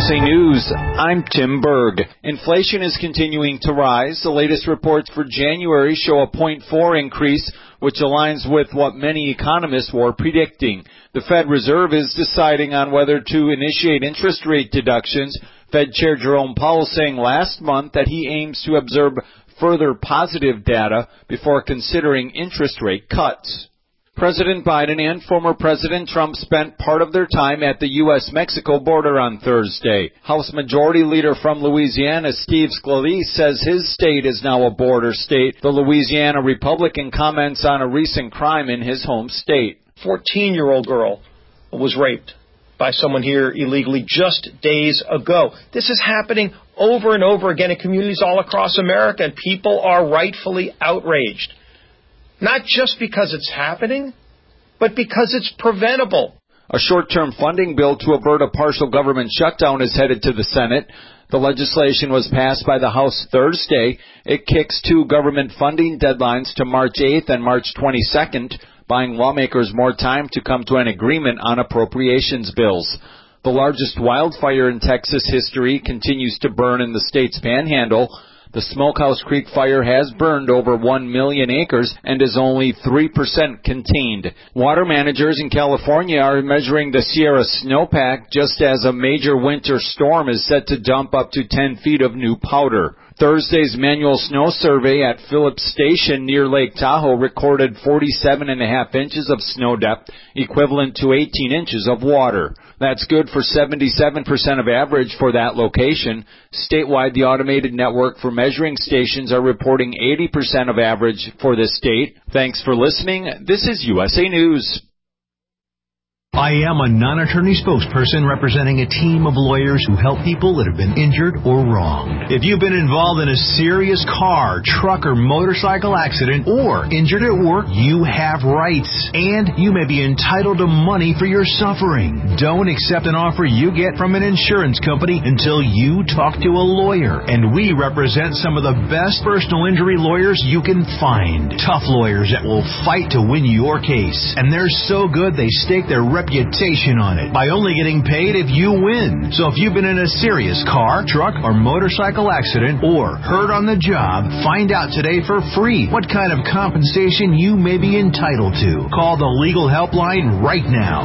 USA News, I'm Tim Berg. Inflation is continuing to rise. The latest reports for January show a 0.4 increase, which aligns with what many economists were predicting. The Fed Reserve is deciding on whether to initiate interest rate deductions. Fed Chair Jerome Powell saying last month that he aims to observe further positive data before considering interest rate cuts. President Biden and former President Trump spent part of their time at the U.S.-Mexico border on Thursday. House Majority Leader from Louisiana, Steve Scalise, says his state is now a border state. The Louisiana Republican comments on a recent crime in his home state. 14-year-old girl was raped by someone here illegally just days ago. This is happening over and over again in communities all across America, and people are rightfully outraged. Not just because it's happening, but because it's preventable. A short-term funding bill to avert a partial government shutdown is headed to the Senate. The legislation was passed by the House Thursday. It kicks two government funding deadlines to March 8th and March 22nd, buying lawmakers more time to come to an agreement on appropriations bills. The largest wildfire in Texas history continues to burn in the state's panhandle. The Smokehouse Creek fire has burned over 1 million acres and is only 3% contained. Water managers in California are measuring the Sierra snowpack just as a major winter storm is set to dump up to 10 feet of new powder. Thursday's manual snow survey at Phillips Station near Lake Tahoe recorded 47.5 inches of snow depth, equivalent to 18 inches of water. That's good for 77% of average for that location. Statewide, the automated network for measuring stations are reporting 80% of average for this state. Thanks for listening. This is USA News. I am a non-attorney spokesperson representing a team of lawyers who help people that have been injured or wronged. If you've been involved in a serious car, truck, or motorcycle accident or injured at work, you have rights, and you may be entitled to money for your suffering. Don't accept an offer you get from an insurance company until you talk to a lawyer, and we represent some of the best personal injury lawyers you can find. Tough lawyers that will fight to win your case, and they're so good they stake their reputation on it by only getting paid if you win. So if you've been in a serious car, truck, or motorcycle accident or hurt on the job, find out today for free what kind of compensation you may be entitled to. Call the legal helpline right now.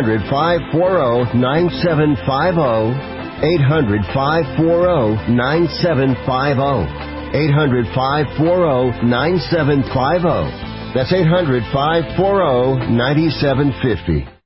800-540-9750. 800-540-9750. 800-540-9750. That's 800-540-9750.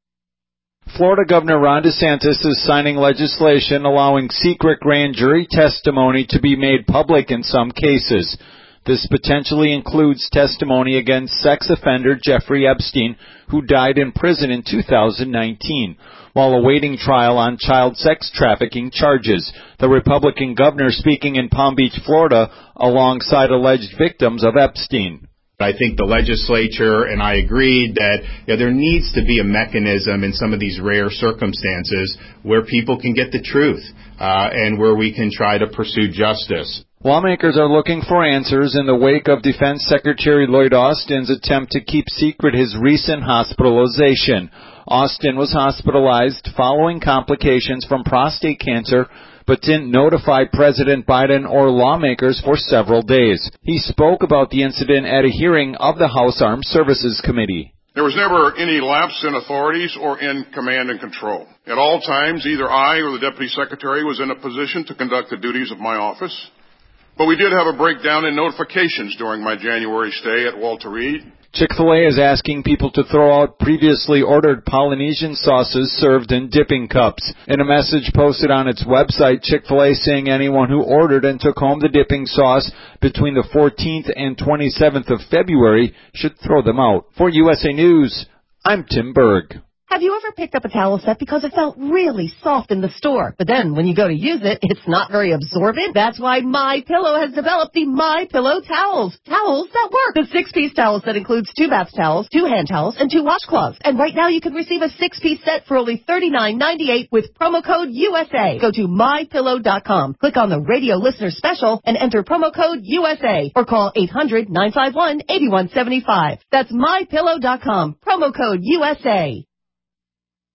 Florida Governor Ron DeSantis is signing legislation allowing secret grand jury testimony to be made public in some cases. This potentially includes testimony against sex offender Jeffrey Epstein, who died in prison in 2019, while awaiting trial on child sex trafficking charges. The Republican governor speaking in Palm Beach, Florida, alongside alleged victims of Epstein. I think the legislature and I agreed that there needs to be a mechanism in some of these rare circumstances where people can get the truth and where we can try to pursue justice. Lawmakers are looking for answers in the wake of Defense Secretary Lloyd Austin's attempt to keep secret his recent hospitalization. Austin was hospitalized following complications from prostate cancer, but didn't notify President Biden or lawmakers for several days. He spoke about the incident at a hearing of the House Armed Services Committee. There was never any lapse in authorities or in command and control. At all times, either I or the Deputy Secretary was in a position to conduct the duties of my office. But we did have a breakdown in notifications during my January stay at Walter Reed. Chick-fil-A is asking people to throw out previously ordered Polynesian sauces served in dipping cups. In a message posted on its website, Chick-fil-A saying anyone who ordered and took home the dipping sauce between the 14th and 27th of February should throw them out. For USA News, I'm Tim Berg. Have you ever picked up a towel set because it felt really soft in the store, but then when you go to use it, it's not very absorbent? That's why MyPillow has developed the MyPillow towels. Towels that work. The 6-piece towel set includes 2 bath towels, 2 hand towels, and 2 washcloths. And right now you can receive a 6-piece set for only $39.98 with promo code USA. Go to MyPillow.com. Click on the radio listener special and enter promo code USA or call 800-951-8175. That's MyPillow.com. Promo code USA.